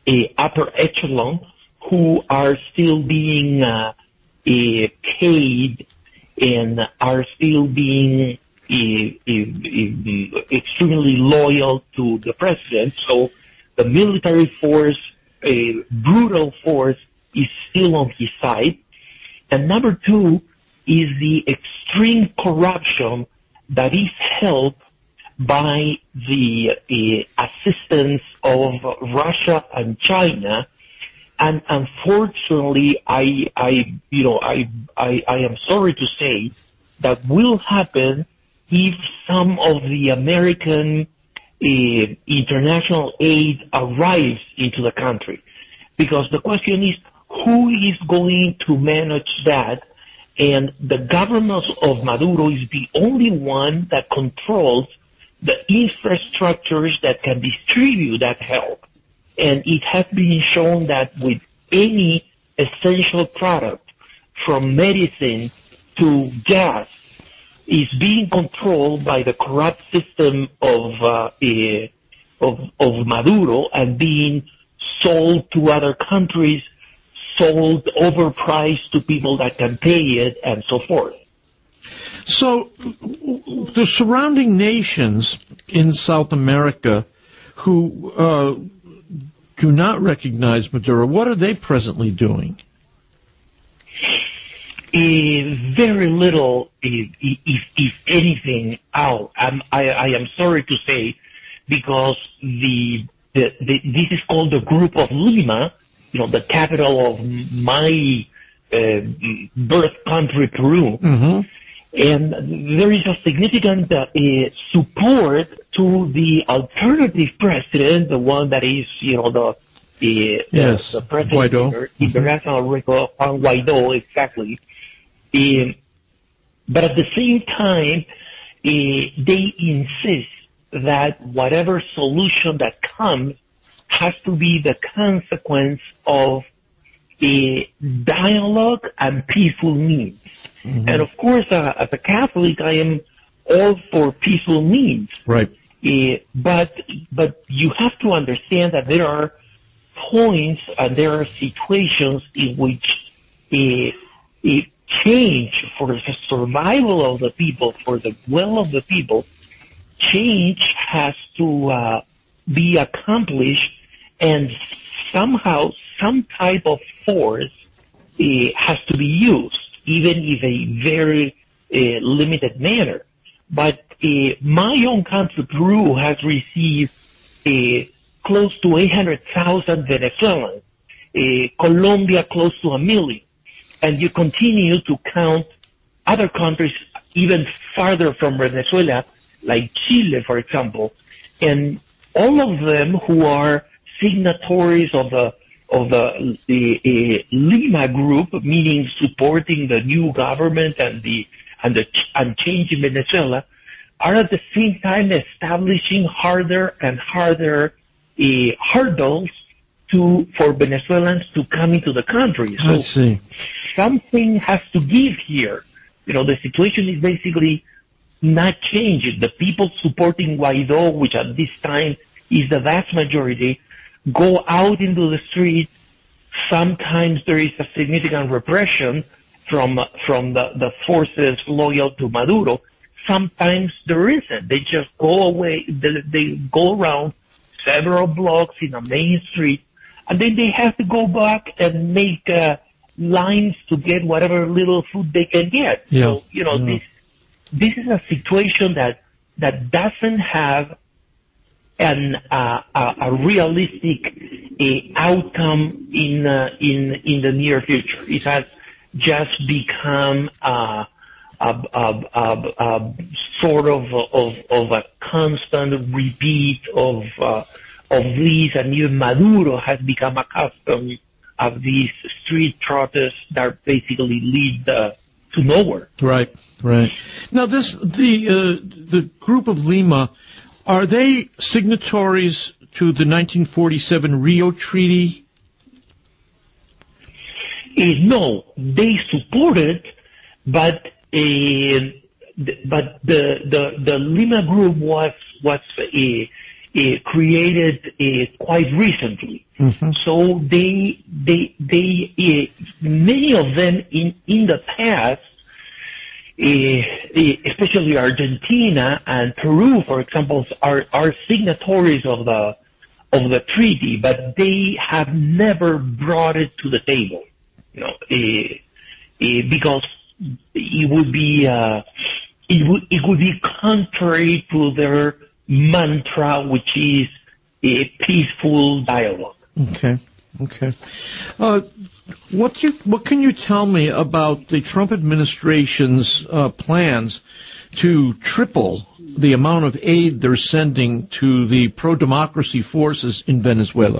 uh, upper echelon who are still being uh, uh, paid and are still being uh, uh, extremely loyal to the president. So the military force, a brutal force, is still on his side. And number two is the extreme corruption that is helped by the uh, assistance of Russia and China. And unfortunately, I, I, you know, I, I, I am sorry to say that will happen if some of the American uh, international aid arrives into the country. Because the question is, who is going to manage that? And the government of Maduro is the only one that controls the infrastructures that can distribute that help. And it has been shown that with any essential product, from medicine to gas, is being controlled by the corrupt system of, uh, uh, of, of Maduro and being sold to other countries, sold overpriced to people that can pay it, and so forth. So the surrounding nations in South America who uh, do not recognize Maduro, what are they presently doing? Uh, very little, if, if, if anything, out. I'm, I, I am sorry to say, because the, the, the this is called the Group of Lima, you know, the capital of my uh, birth country, Peru. Mm-hmm. And there is a significant uh, uh, support to the alternative president, the one that is, you know, the the, yes. the, the president, Guaido. International Record, Juan Guaido, exactly. Uh, but at the same time, uh, they insist that whatever solution that comes has to be the consequence of a dialogue and peaceful means. Mm-hmm. And of course, uh, as a Catholic, I am all for peaceful means. Right. Uh, but but you have to understand that there are points and there are situations in which a, a change for the survival of the people, for the will of the people, change has to uh, be accomplished, and somehow some type of force uh, has to be used, even if a very uh, limited manner. But uh, my own country, Peru, has received uh, close to eight hundred thousand Venezuelans, uh, Colombia close to a million, and you continue to count other countries even farther from Venezuela, like Chile, for example, and all of them who are signatories of the of the, the uh, Lima Group, meaning supporting the new government and the and the and change in Venezuela, are at the same time establishing harder and harder uh, hurdles to for Venezuelans to come into the country. So I see. Something has to give here. You know, the situation is basically not changing. The people supporting Guaido, which at this time is the vast majority, go out into the street. Sometimes there is a significant repression from from the, the forces loyal to Maduro. Sometimes there isn't. They just go away. They, they go around several blocks in a main street, and then they have to go back and make uh, lines to get whatever little food they can get. Yeah. So, you know, yeah. this this is a situation that that doesn't have an uh, a, a realistic uh, outcome in uh, in in the near future. It has just become uh, a, a, a, a sort of of of a constant repeat of uh, of these, and even Maduro has become accustomed of these street protests that basically lead uh, to nowhere. Right, right. Now, this the uh, the group of Lima. Are they signatories to the nineteen forty-seven Rio Treaty? Uh, no, they support it, but uh, but the, the the Lima Group was was uh, uh, created uh, quite recently. Mm-hmm. So they, they, they, uh, many of them in, in the past, uh, especially Argentina and Peru, for example, are, are signatories of the, of the treaty, but they have never brought it to the table, you know, uh, uh, because it would be, uh, it would, it would be contrary to their mantra, which is a peaceful dialogue. Okay. Okay. Uh, what you what can you tell me about the Trump administration's uh, plans to triple the amount of aid they're sending to the pro-democracy forces in Venezuela?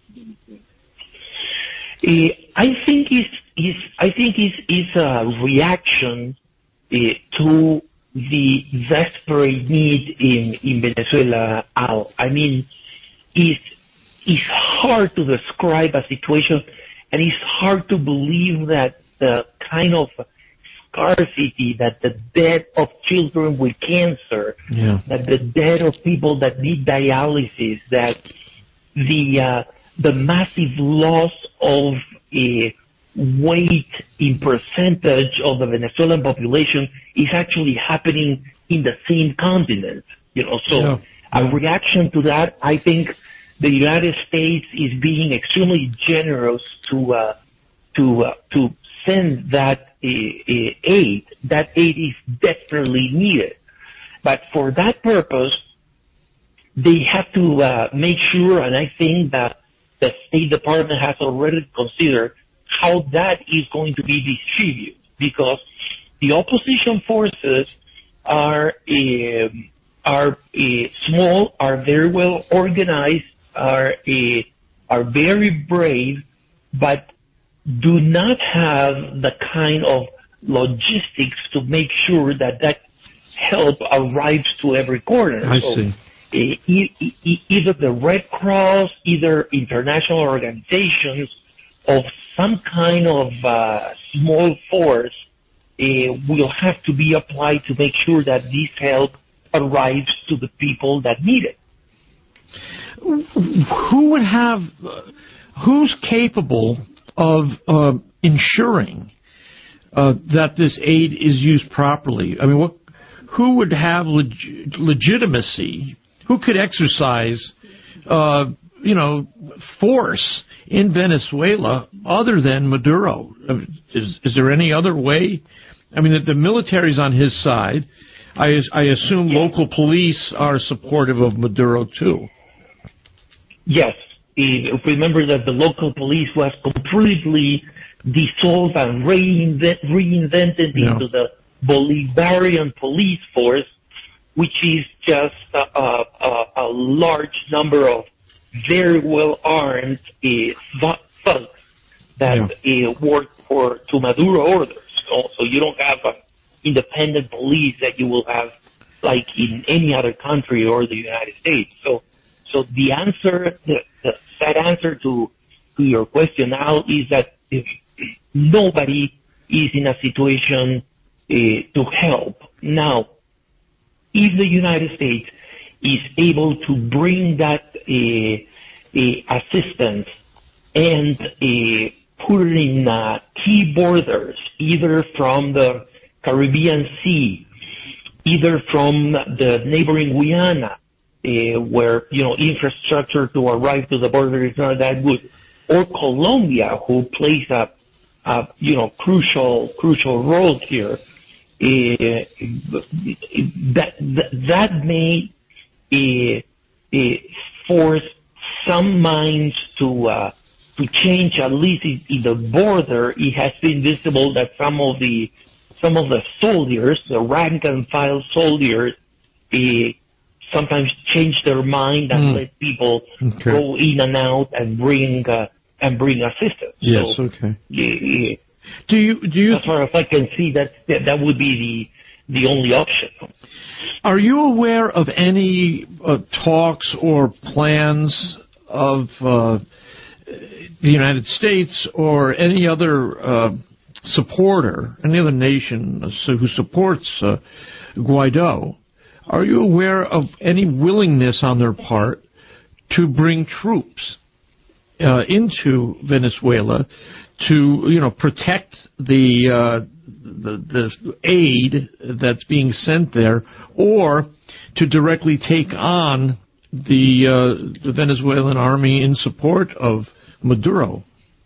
Uh, I think it's, it's I think it's, it's a reaction uh, to the desperate need in, in Venezuela. Al. I mean, it's it's hard to describe a situation, and it's hard to believe that the kind of scarcity, that the death of children with cancer, yeah. that the death of people that need dialysis, that the uh, the massive loss of a weight in percentage of the Venezuelan population is actually happening in the same continent. You know, so yeah. a reaction to that, I think the United States is being extremely generous to uh, to uh, to send that uh, uh, aid. That aid is desperately needed, but for that purpose, they have to uh, make sure, and I think that the State Department has already considered how that is going to be distributed, because the opposition forces are uh, are uh, small, are very well organized, are uh, are very brave, but do not have the kind of logistics to make sure that that help arrives to every corner. I so, see. Uh, e- e- either the Red Cross, either international organizations of some kind of uh, small force uh, will have to be applied to make sure that this help arrives to the people that need it. Who would have, uh, who's capable of uh, ensuring uh, that this aid is used properly? I mean, what, who would have leg- legitimacy? Who could exercise, uh, you know, force in Venezuela other than Maduro? Is, is there any other way? I mean, the, the military's on his side. I, I assume yes. local police are supportive of Maduro too. Yes. Uh, remember that the local police was completely dissolved and reinvent, reinvented yeah. into the Bolivarian police force, which is just a, a, a large number of very well armed uh, thugs that yeah. uh, work for to Maduro orders. So, so you don't have an independent police that you will have like in any other country or the United States. So, so the answer, the, the that answer to to your question now is that if nobody is in a situation uh, to help now. If the United States is able to bring that uh, uh, assistance and uh, put it in uh, key borders, either from the Caribbean Sea, either from the neighboring Guyana, uh, where, you know, infrastructure to arrive to the border is not that good, or Colombia, who plays a, a you know, crucial, crucial role here, Uh, that, that that may uh, uh, force some minds to uh, to change. At least in, in the border, it has been visible that some of the some of the soldiers, the rank and file soldiers, uh, sometimes change their mind and mm. let people okay. go in and out and bring uh, and bring assistance. Yes. So, okay. Uh, Do you do you? As far as I can see, that that, that would be the the only option. Are you aware of any uh, talks or plans of uh, the United States or any other uh, supporter, any other nation who supports uh, Guaido, Are you aware of any willingness on their part to bring troops uh, into Venezuela to, you know, protect the, uh, the the aid that's being sent there, or to directly take on the uh, the Venezuelan army in support of Maduro?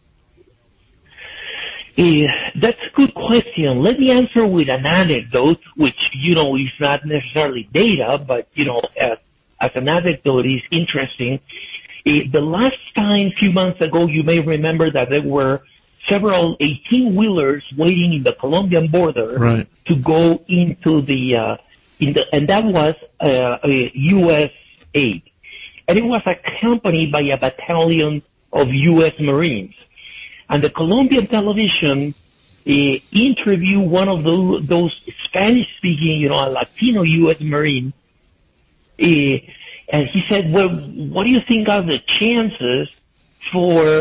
Uh, that's a good question. Let me answer with an anecdote, which, you know, is not necessarily data, but, you know, as, as an anecdote is interesting. Uh, the last time, a few months ago, you may remember that there were several eighteen-wheelers waiting in the Colombian border right. to go into the, uh, in the, and that was uh, a U S aid. And it was accompanied by a battalion of U S Marines. And the Colombian television uh, interviewed one of the, those Spanish-speaking, you know, a Latino U S Marine, uh, and he said, well, what do you think are the chances for uh,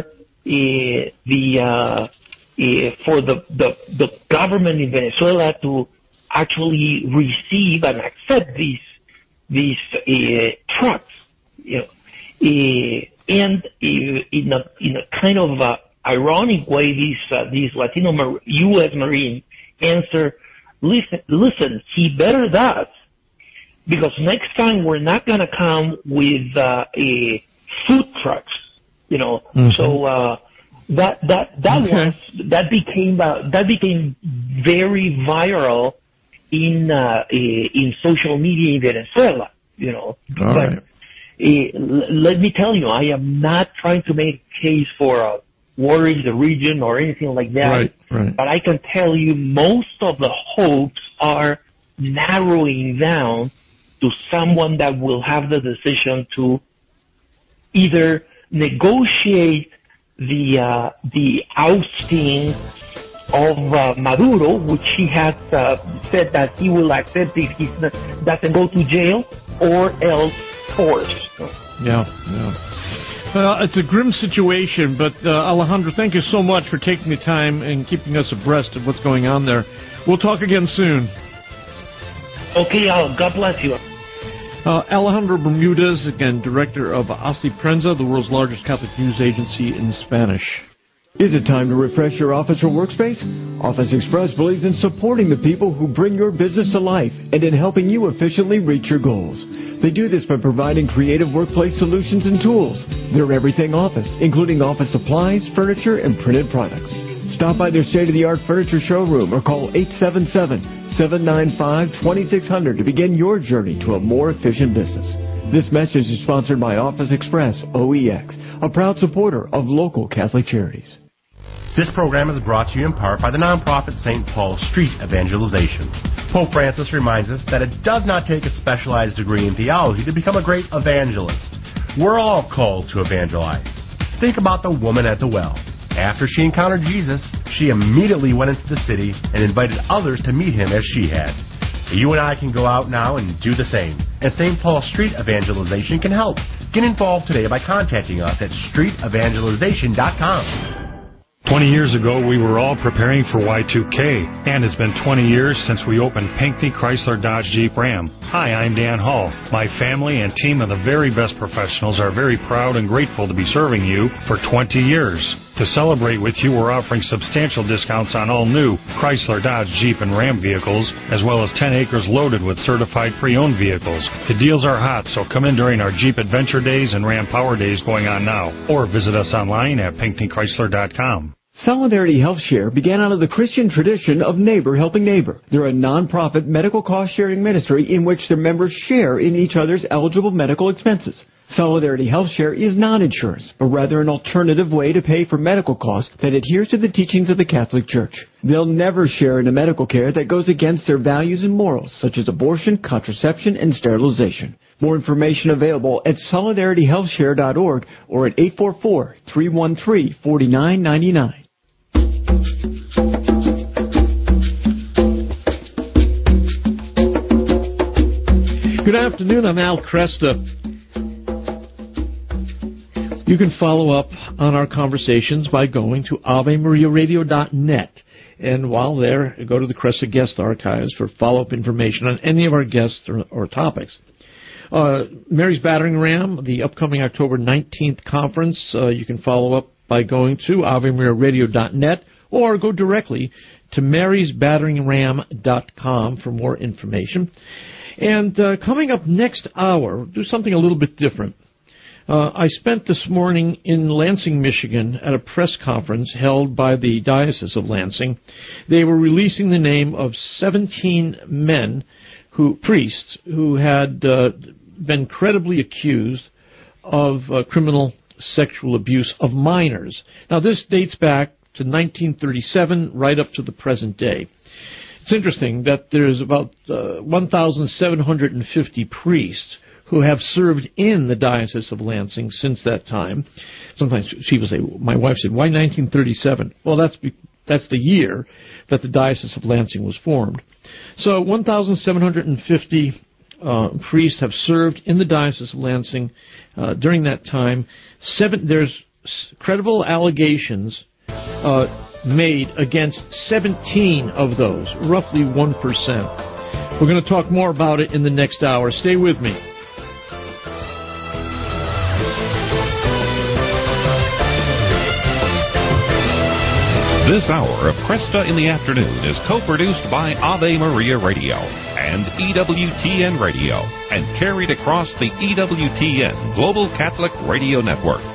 the uh, uh, for the, the the government in Venezuela to actually receive and accept these these uh, trucks? You know, uh, and uh, in a in a kind of uh, ironic way, these uh, these Latino Mar- U S Marines answer, listen, listen, he better does, because next time we're not going to come with uh, a food trucks, you know. Mm-hmm. So uh, that that that okay. was that became uh, that became very viral in uh, in social media in Venezuela, you know. All but right. uh, let me tell you, I am not trying to make a case for a war in the region or anything like that. Right, right. But I can tell you most of the hopes are narrowing down to someone that will have the decision to either negotiate the uh, the ousting of uh, Maduro, which he has uh, said that he will accept if he doesn't go to jail, or else force. Yeah, yeah. Well, it's a grim situation, but uh, Alejandro, thank you so much for taking the time and keeping us abreast of what's going on there. We'll talk again soon. Okay, Al, God bless you. Uh, Alejandro Bermudez, again, director of Así Prensa, the world's largest Catholic news agency in Spanish. Is it time to refresh your office or workspace? Office Express believes in supporting the people who bring your business to life and in helping you efficiently reach your goals. They do this by providing creative workplace solutions and tools. They're everything office, including office supplies, furniture, and printed products. Stop by their state-of-the-art furniture showroom or call eight seven seven, seven nine five, two six zero zero to begin your journey to a more efficient business. This message is sponsored by Office Express O E X, a proud supporter of local Catholic charities. This program is brought to you in part by the nonprofit Saint Paul Street Evangelization. Pope Francis reminds us that it does not take a specialized degree in theology to become a great evangelist. We're all called to evangelize. Think about the woman at the well. After she encountered Jesus, she immediately went into the city and invited others to meet him as she had. You and I can go out now and do the same. And Saint Paul Street Evangelization can help. Get involved today by contacting us at street evangelization dot com. Twenty years ago, we were all preparing for Y two K, and it's been twenty years since we opened Pinckney Chrysler Dodge Jeep Ram. Hi, I'm Dan Hall. My family and team of the very best professionals are very proud and grateful to be serving you for twenty years. To celebrate with you, we're offering substantial discounts on all new Chrysler, Dodge, Jeep, and Ram vehicles, as well as ten acres loaded with certified pre-owned vehicles. The deals are hot, so come in during our Jeep Adventure Days and Ram Power Days going on now, or visit us online at pinckney chrysler dot com. Solidarity Health Share began out of the Christian tradition of neighbor helping neighbor. They're a non-profit medical cost-sharing ministry in which their members share in each other's eligible medical expenses. Solidarity Health Share is not insurance, but rather an alternative way to pay for medical costs that adheres to the teachings of the Catholic Church. They'll never share in a medical care that goes against their values and morals, such as abortion, contraception, and sterilization. More information available at solidarity health share dot org or at eight four four, three one three, four nine nine nine. Good afternoon, I'm Al Cresta. You can follow up on our conversations by going to ave maria radio dot net. And while there, go to the Cresta Guest Archives for follow-up information on any of our guests or, or topics. Uh, Mary's Battering Ram, the upcoming October nineteenth conference, uh, you can follow up by going to ave maria radio dot net or go directly to marys battering ram dot com for more information. And uh, coming up next hour, do something a little bit different. Uh, I spent this morning in Lansing, Michigan, at a press conference held by the Diocese of Lansing. They were releasing the name of seventeen men, who priests, who had uh, been credibly accused of uh, criminal sexual abuse of minors. Now, this dates back to nineteen thirty-seven, right up to the present day. It's interesting that there's about uh, one thousand seven hundred fifty priests who have served in the Diocese of Lansing since that time. Sometimes she would say, my wife said, why nineteen thirty-seven? Well, that's be- that's the year that the Diocese of Lansing was formed. So one thousand seven hundred fifty uh, priests have served in the Diocese of Lansing uh, during that time. Seven, there's credible allegations uh, made against seventeen of those, roughly one percent. We're going to talk more about it in the next hour. Stay with me. This hour of Cresta in the Afternoon is co-produced by Ave Maria Radio and E W T N Radio and carried across the E W T N Global Catholic Radio Network.